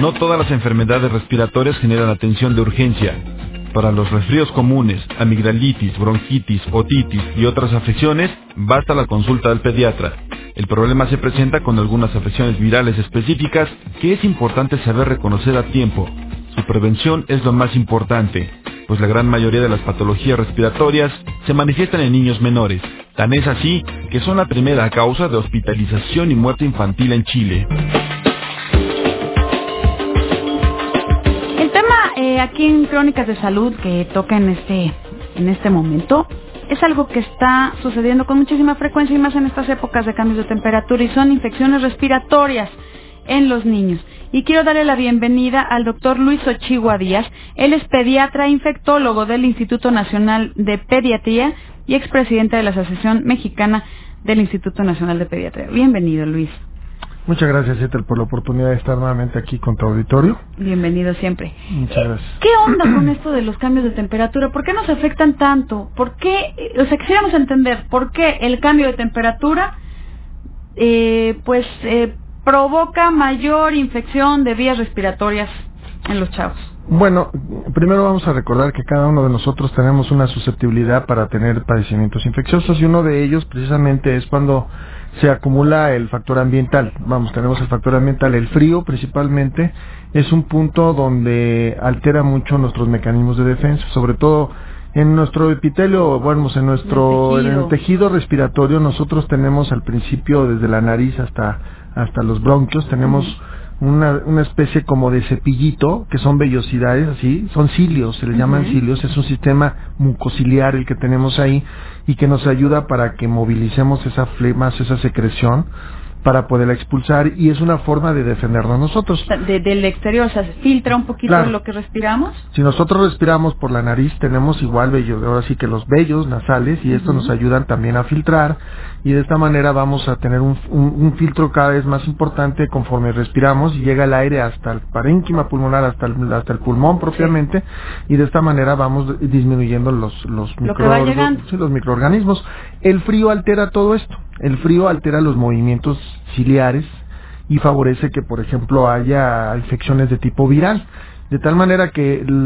No todas las enfermedades respiratorias generan atención de urgencia. Para los resfríos comunes, amigdalitis, bronquitis, otitis y otras afecciones, basta la consulta del pediatra. El problema se presenta con algunas afecciones virales específicas que es importante saber reconocer a tiempo. Su prevención es lo más importante, pues la gran mayoría de las patologías respiratorias se manifiestan en niños menores. Tan es así que son la primera causa de hospitalización y muerte infantil en Chile. El tema aquí en Crónicas de Salud que toca en este momento es algo que está sucediendo con muchísima frecuencia y más en estas épocas de cambios de temperatura, y son infecciones respiratorias en los niños. Y quiero darle la bienvenida al doctor Luis Ochigua Díaz. Él es pediatra e infectólogo del Instituto Nacional de Pediatría y expresidente de la Asociación Mexicana del Instituto Nacional de Pediatría. Bienvenido, Luis. Muchas gracias, Ethel, por la oportunidad de estar nuevamente aquí con tu auditorio. Bienvenido siempre. Muchas gracias. ¿Qué onda con esto de los cambios de temperatura? ¿Por qué nos afectan tanto? ¿Por qué? O sea, quisiéramos entender por qué el cambio de temperatura provoca mayor infección de vías respiratorias en los chavos. Bueno, primero vamos a recordar que cada uno de nosotros tenemos una susceptibilidad para tener padecimientos infecciosos, y uno de ellos precisamente es cuando se acumula el factor ambiental. Tenemos el factor ambiental, el frío principalmente, es un punto donde altera mucho nuestros mecanismos de defensa, sobre todo en nuestro epitelio, en el tejido respiratorio. Nosotros tenemos al principio, desde la nariz hasta los bronquios, tenemos una especie como de cepillito, que son vellosidades, así, son cilios, se les llaman cilios, es un sistema mucociliar el que tenemos ahí, y que nos ayuda para que movilicemos esa flema, esa secreción, para poderla expulsar, y es una forma de defendernos nosotros. Del exterior, o sea, ¿se filtra un poquito lo que respiramos? Si nosotros respiramos por la nariz, tenemos igual vellos, ahora sí que los vellos nasales, y estos nos ayudan también a filtrar, y de esta manera vamos a tener un filtro cada vez más importante conforme respiramos, y llega el aire hasta el parénquima pulmonar, hasta el pulmón propiamente, y de esta manera vamos disminuyendo los microorganismos. El frío altera todo esto. El frío altera los movimientos ciliares y favorece que, por ejemplo, haya infecciones de tipo viral. De tal manera que el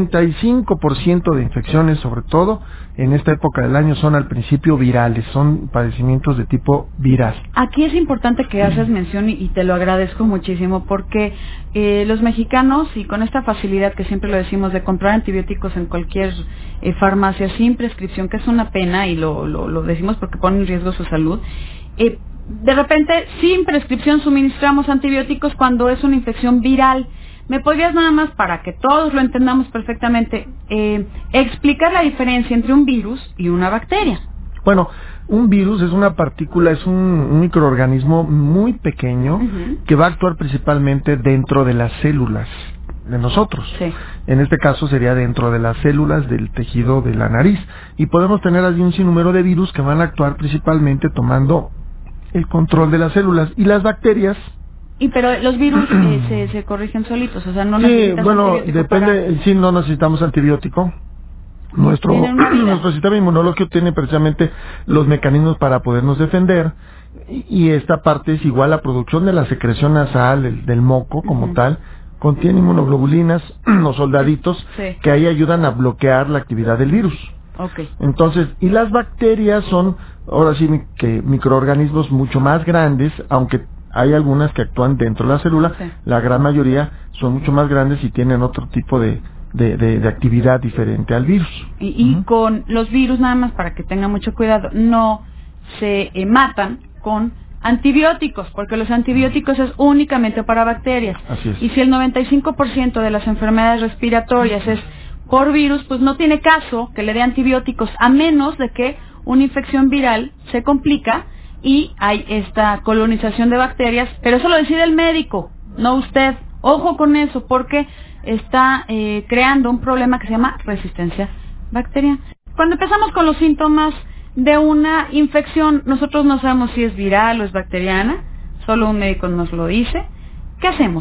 95% de infecciones, sobre todo en esta época del año, son al principio virales, son padecimientos de tipo viral. Aquí es importante que haces mención, y te lo agradezco muchísimo, porque los mexicanos, y con esta facilidad que siempre lo decimos de comprar antibióticos en cualquier farmacia sin prescripción, que es una pena, y lo decimos porque pone en riesgo su salud, de repente sin prescripción suministramos antibióticos cuando es una infección viral. ¿Me podrías nada más, para que todos lo entendamos perfectamente, explicar la diferencia entre un virus y una bacteria? Bueno, un virus es una partícula, es un microorganismo muy pequeño que va a actuar principalmente dentro de las células de nosotros. Sí. En este caso sería dentro de las células del tejido de la nariz. Y podemos tener allí un sinnúmero de virus que van a actuar principalmente tomando el control de las células. Y las bacterias... pero los virus se corrigen solitos, o sea, no necesitas antibiótico. Depende, sí, no necesitamos antibiótico. Nuestro sistema inmunológico tiene precisamente los mecanismos para podernos defender, y esta parte es igual. La producción de la secreción nasal, del moco como tal, contiene inmunoglobulinas, los soldaditos, que ahí ayudan a bloquear la actividad del virus. Okay. Entonces, y las bacterias son, ahora sí, que microorganismos mucho más grandes, aunque hay algunas que actúan dentro de la célula, la gran mayoría son mucho más grandes y tienen otro tipo de actividad diferente al virus. Y con los virus, nada más para que tengan mucho cuidado, no se matan con antibióticos, porque los antibióticos es únicamente para bacterias. Así es. Y si el 95% de las enfermedades respiratorias es por virus, pues no tiene caso que le dé antibióticos, a menos de que una infección viral se complica y hay esta colonización de bacterias, pero eso lo decide el médico, no usted. Ojo con eso, porque está creando un problema que se llama resistencia bacteriana. Cuando empezamos con los síntomas de una infección, nosotros no sabemos si es viral o es bacteriana, solo un médico nos lo dice. ¿Qué hacemos?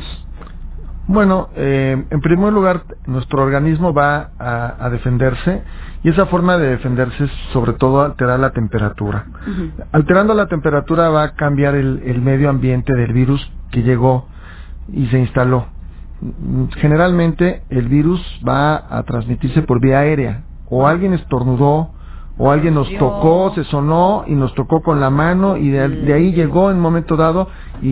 Bueno, en primer lugar, nuestro organismo va a defenderse, y esa forma de defenderse es sobre todo alterar la temperatura. Alterando la temperatura va a cambiar el medio ambiente del virus que llegó y se instaló. generalmente el virus va a transmitirse por vía aérea, o alguien estornudó, o alguien nos tocó, se sonó y nos tocó con la mano y de ahí llegó en un momento dado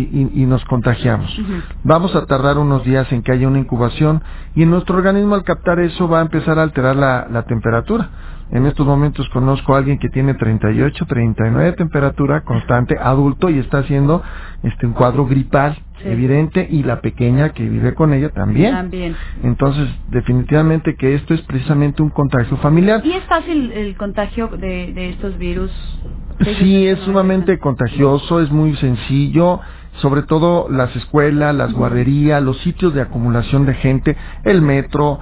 y nos contagiamos. Vamos a tardar unos días en que haya una incubación y en nuestro organismo al captar eso va a empezar a alterar la temperatura. En estos momentos conozco a alguien que tiene 38, 39 de temperatura constante, adulto, y está haciendo un cuadro gripal evidente, y la pequeña que vive con ella también. Entonces, definitivamente que esto es precisamente un contagio familiar. ¿Y es fácil el contagio de estos virus? Sí, es sumamente contagioso, es muy sencillo. Sobre todo las escuelas, las guarderías, los sitios de acumulación de gente, el metro,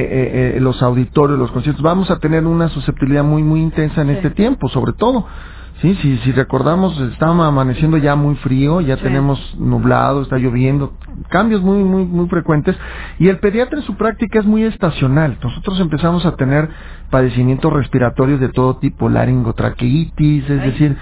los auditorios, los conciertos. Vamos a tener una susceptibilidad muy intensa en este tiempo, sobre todo. Sí, si recordamos, estaba amaneciendo ya muy frío, ya tenemos nublado, está lloviendo, cambios muy frecuentes, y el pediatra en su práctica es muy estacional. Nosotros empezamos a tener padecimientos respiratorios de todo tipo, laringotraqueitis, es decir,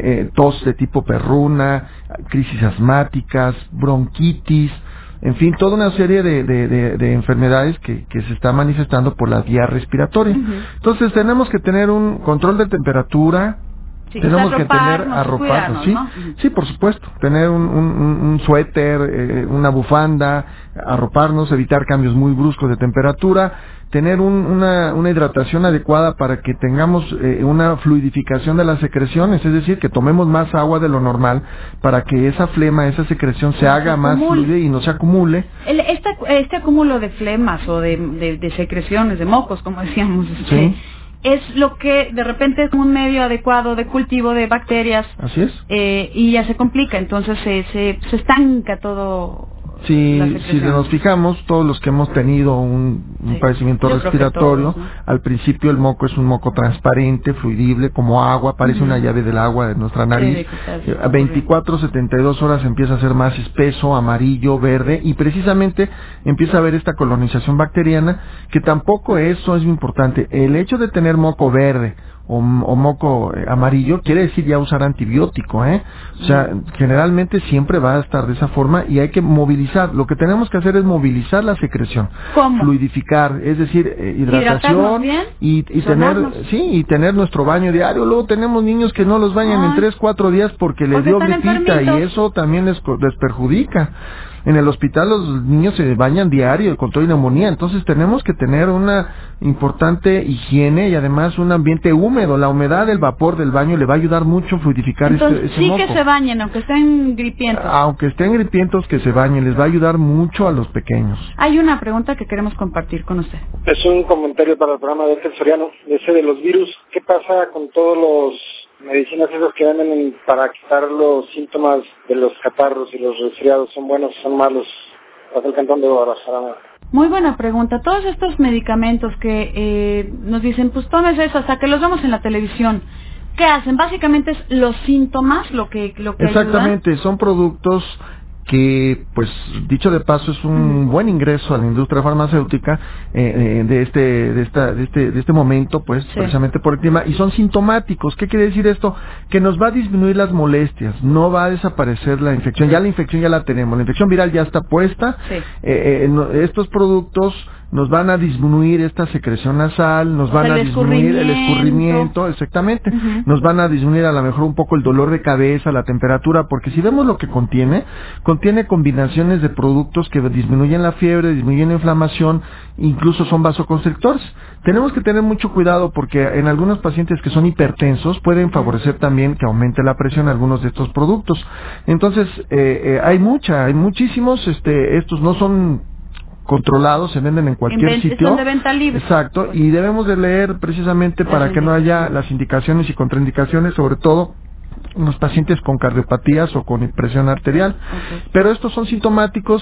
tos de tipo perruna, crisis asmáticas, bronquitis, en fin, toda una serie de enfermedades que se está manifestando por la vía respiratoria. Entonces tenemos que tener un control de temperatura. Sí, tenemos que tener arroparnos, ¿sí? ¿No? Sí, por supuesto, tener un suéter, una bufanda, arroparnos, evitar cambios muy bruscos de temperatura, tener una hidratación adecuada para que tengamos una fluidificación de las secreciones, es decir, que tomemos más agua de lo normal para que esa flema, esa secreción se haga más fluida y no se acumule. Este acúmulo de flemas o de secreciones, de mocos, como decíamos, ¿sí? Es lo que de repente es un medio adecuado de cultivo de bacterias. Así es. Y ya se complica, entonces se estanca todo. Si nos fijamos, todos los que hemos tenido un padecimiento respiratorio, ¿no? Al principio el moco es un moco transparente, fluidible, como agua, parece una llave del agua de nuestra nariz. A 24, 72 horas empieza a ser más espeso, amarillo, verde, y precisamente empieza a haber esta colonización bacteriana, que tampoco eso es muy importante. El hecho de tener moco verde o moco amarillo quiere decir ya usar antibiótico, O sea, generalmente siempre va a estar de esa forma y hay que movilizar. Lo que tenemos que hacer es movilizar la secreción. ¿Cómo? Fluidificar, es decir, hidratación y tener nuestro baño diario. Luego tenemos niños que no los bañan en 3-4 días porque les dio gripita y eso también les perjudica. En el hospital los niños se bañan diario con toda neumonía, entonces tenemos que tener una importante higiene y además un ambiente húmedo. La humedad del vapor del baño le va a ayudar mucho a fluidificar ese moco. Que se bañen, aunque estén gripientos. Aunque estén gripientos, que se bañen, les va a ayudar mucho a los pequeños. Hay una pregunta que queremos compartir con usted. Es un comentario para el programa de Ángel Soriano, ese de los virus. ¿Qué pasa con todos los medicinas esas que venden para quitar los síntomas de los catarros y los resfriados? ¿Son buenos o son malos? Hasta el cantón de Guadalajara. Muy buena pregunta. Todos estos medicamentos que nos dicen, pues tomes eso, hasta que los vemos en la televisión, ¿qué hacen? Básicamente es los síntomas lo que exactamente, ayudan. Son productos que, pues, dicho de paso, es un buen ingreso a la industria farmacéutica de este momento, pues, precisamente por el clima, y son sintomáticos. ¿Qué quiere decir esto? Que nos va a disminuir las molestias, no va a desaparecer la infección. Ya la infección ya la tenemos, la infección viral ya está puesta. Estos productos nos van a disminuir esta secreción nasal, nos van a disminuir el escurrimiento, exactamente, nos van a disminuir a lo mejor un poco el dolor de cabeza, la temperatura, porque si vemos lo que contiene combinaciones de productos que disminuyen la fiebre, disminuyen la inflamación, incluso son vasoconstrictores. Tenemos que tener mucho cuidado porque en algunos pacientes que son hipertensos pueden favorecer también que aumente la presión algunos de estos productos. Entonces, hay muchísimos, estos no son controlados, se venden en cualquier sitio. Son de venta libre. Exacto, y debemos de leer precisamente para que no haya las indicaciones y contraindicaciones, sobre todo en los pacientes con cardiopatías o con presión arterial. Pero estos son sintomáticos,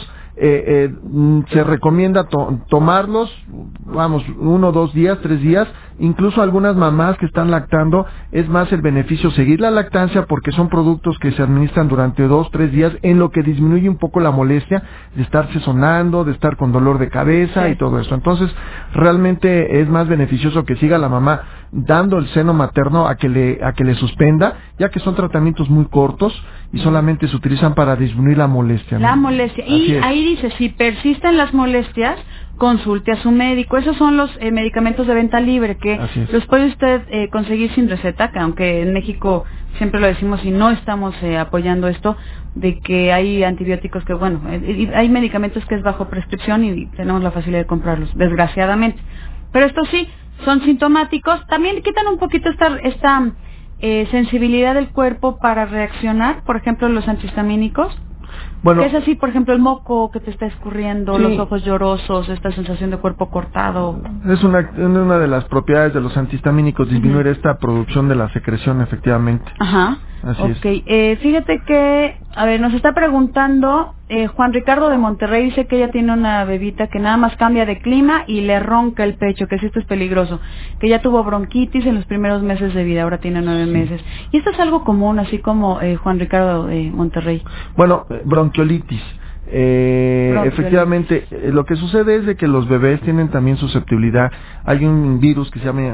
se recomienda tomarlos, 1, 2 días, 3 días, incluso algunas mamás que están lactando, es más el beneficio seguir la lactancia porque son productos que se administran durante 2, 3 días, en lo que disminuye un poco la molestia de estarse sonando, de estar con dolor de cabeza y todo eso. Entonces, realmente es más beneficioso que siga la mamá. dando el seno materno a que le suspenda, ya que son tratamientos muy cortos y solamente se utilizan para disminuir la molestia, ¿no? La molestia. Y ahí dice, si persisten las molestias, consulte a su médico. Esos son los medicamentos de venta libre que los puede usted conseguir sin receta, que aunque en México siempre lo decimos y no estamos apoyando esto, de que hay antibióticos que, bueno, hay medicamentos que es bajo prescripción y tenemos la facilidad de comprarlos, desgraciadamente. Pero estos sí, son sintomáticos. También quitan un poquito esta sensibilidad del cuerpo para reaccionar, por ejemplo, los antihistamínicos. Bueno, es así, por ejemplo, el moco que te está escurriendo, los ojos llorosos, esta sensación de cuerpo cortado. Es una de las propiedades de los antihistamínicos, disminuir esta producción de la secreción, efectivamente. Ajá. Así es. Fíjate que, nos está preguntando Juan Ricardo de Monterrey, dice que ella tiene una bebita que nada más cambia de clima y le ronca el pecho, que si esto es peligroso, que ya tuvo bronquitis en los primeros meses de vida, ahora tiene 9 meses. Y esto es algo común, así como Juan Ricardo de Monterrey. Bueno, bronquiolitis. Efectivamente, lo que sucede es de que los bebés tienen también susceptibilidad. Hay un virus que se llama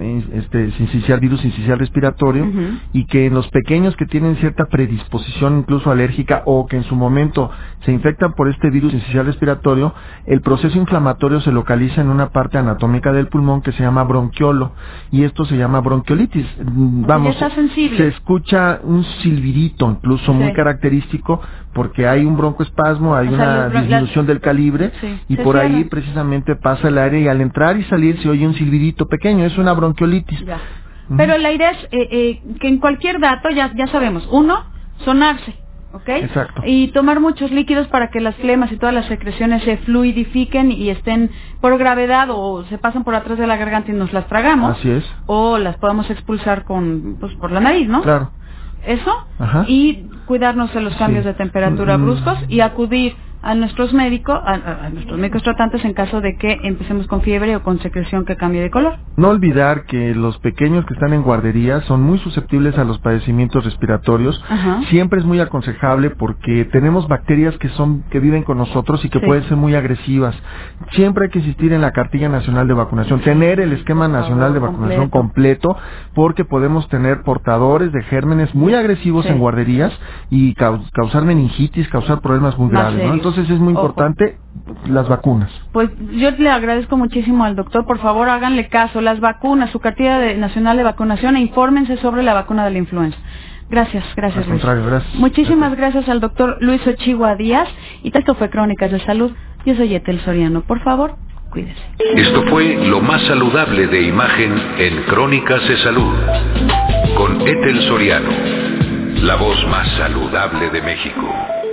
virus sincicial respiratorio, y que en los pequeños que tienen cierta predisposición incluso alérgica o que en su momento se infectan por este virus sincicial respiratorio, el proceso inflamatorio se localiza en una parte anatómica del pulmón que se llama bronquiolo, y esto se llama bronquiolitis. Vamos, se escucha un silbidito incluso muy característico porque hay un broncoespasmo, hay una disminución del calibre, y por ahí precisamente pasa el aire y al entrar y salir se oye un silbidito pequeño, es una bronquiolitis. Pero la idea es que en cualquier dato ya sabemos, uno, sonarse, ¿ok? Exacto. Y tomar muchos líquidos para que las flemas y todas las secreciones se fluidifiquen y estén por gravedad o se pasan por atrás de la garganta y nos las tragamos. Así es. O las podemos expulsar por la nariz, ¿no? Claro. Eso, y cuidarnos de los cambios de temperatura bruscos y acudir a nuestros médicos, a nuestros médicos tratantes en caso de que empecemos con fiebre o con secreción que cambie de color. No olvidar que los pequeños que están en guarderías son muy susceptibles a los padecimientos respiratorios. Siempre es muy aconsejable porque tenemos bacterias que viven con nosotros y que pueden ser muy agresivas. Siempre hay que insistir en la cartilla nacional de vacunación, tener el esquema nacional de vacunación completo, porque podemos tener portadores de gérmenes muy agresivos en guarderías y causar meningitis, causar problemas muy graves, ¿no? Entonces es muy importante las vacunas. Pues yo le agradezco muchísimo al doctor, por favor háganle caso, las vacunas, su cartilla nacional de vacunación, e infórmense sobre la vacuna de la influenza. Gracias Luis. Al contrario, gracias. Muchísimas gracias al doctor Luis Ochigua Díaz, y esto fue Crónicas de Salud. Yo soy Etel Soriano, por favor, cuídese. Esto fue lo más saludable de imagen en Crónicas de Salud, con Etel Soriano, la voz más saludable de México.